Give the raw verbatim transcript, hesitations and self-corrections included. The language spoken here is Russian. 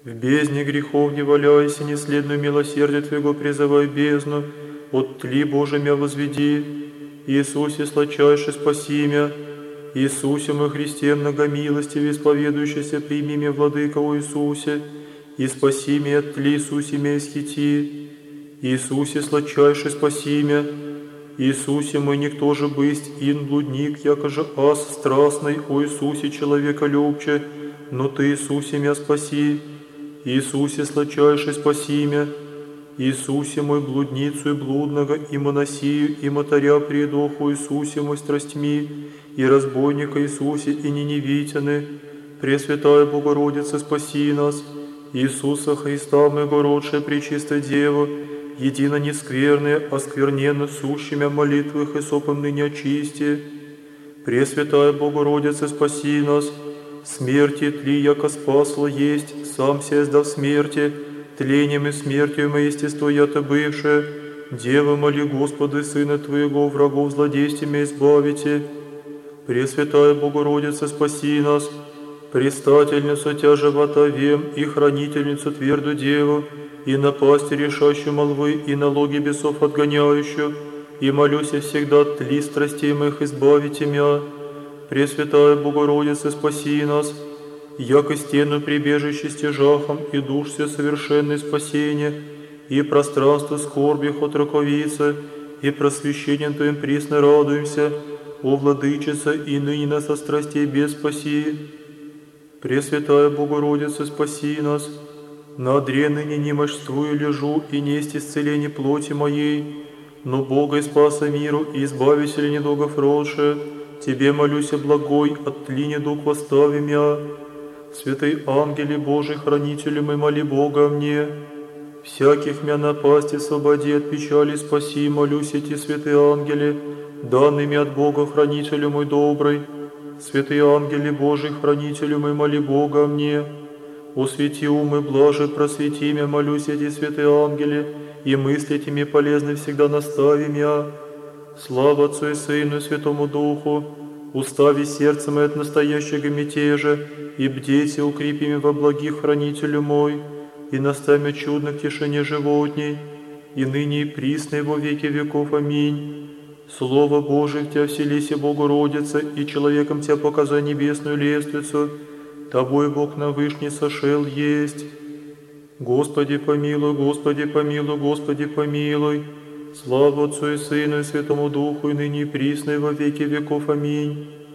В бездне грехов не валяйся, неследную милосердие Твоего призывай бездну, от Тли Боже мя возведи. Иисусе, сладчайше спаси мя. Иисусе, мой Христе, многомилостиве, исповедующийся, прими мя, Владыка, о Иисусе, и спаси мя от Тли, Иисусе мя исхити. Иисусе, сладчайше спаси мя. Иисусе, мой никто же бысть, ин блудник, якоже ас страстный, о Иисусе, человека любче, но Ты, Иисусе, мя спаси. Иисусе, сладчайше спаси мя. Иисусе, мой блудницу и блудного, и моносию, и мотаря предоху Иисусе, мой страстьми, и разбойника Иисусе, и неневитяны. Пресвятая Богородица, спаси нас. Иисуса Христа, моего родшая Пречистая Дева, едино нескверные, оскверненно сущими молитвы и сопом ныне очисти. Пресвятая Богородица, спаси нас. Смерти тли, яко спасла есть, сам ся издав смерти, тлением и смертью мы естество я-то бывшее. Дева, моли Господа, Сына Твоего, врагов злодействиями избавите. Пресвятая Богородица, спаси нас. Предстательницу Тя живота вем и хранительницу тверду Деву, и напасти решающую молвы, и налоги бесов отгоняющую, и молюся всегда тли страстей моих избавите мя. Пресвятая Богородица, спаси нас, яко стену прибежище стяжахом, и душ все совершенное спасение, и пространство скорбих от раковицы, и просвещением Твоим присно радуемся, о Владычица, и ныне нас со страстей без спаси. Пресвятая Богородица, спаси нас. На одре ныне немощствую лежу, и несть исцеление плоти моей, но Бога и спаса миру, и избавителя недугов родшее, Тебе молюся, благой, от тли недуг восстави мя. Святый ангеле Божий, хранителю мой, моли Бога мне. Всяких мя напасти освободи от печали, спаси, молюсь эти святые ангели, данными от Бога, хранителю мой добрый. Святые ангели Божий, хранителю мой, моли Бога мне. Освети умы блажи, просвети мя, молюсь эти святые ангели, и мысли этими полезны всегда настави мя. Слава Отцу и Сыну и Святому Духу, устави сердце мое от настоящего мятежа, и бдейте, укрепи меня во благих хранителю мой, и наставь меня чудно к тишине животней, и ныне и присно и во веки веков. Аминь. Слово Божие в Тебя вселися, Богородица, и человеком Тебя показай небесную лествицу, Тобой Бог на вышний сошел есть. Господи помилуй, Господи помилуй, Господи помилуй. Слава Отцу и Сыну и Святому Духу, и ныне и присно и во веки веков. Аминь.